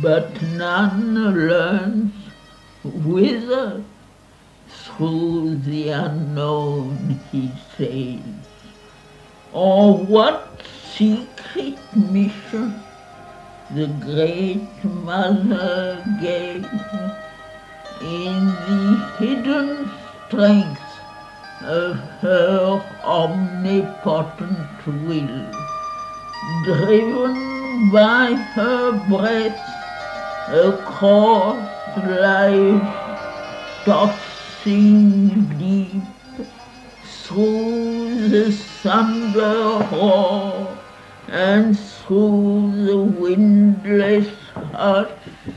but none learns whither through the unknown he sails, or what secret mission the great Mother gave in the hidden strength of her omnipotent will, driven by her breath across life's tossing deep, through the thunder roar and through the windless hush,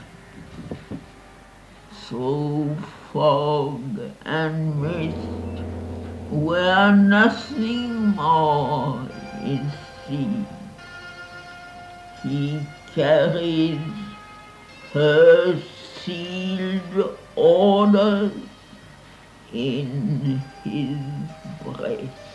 through fog and mist, where nothing more is seen. He carries her sealed orders in his breast.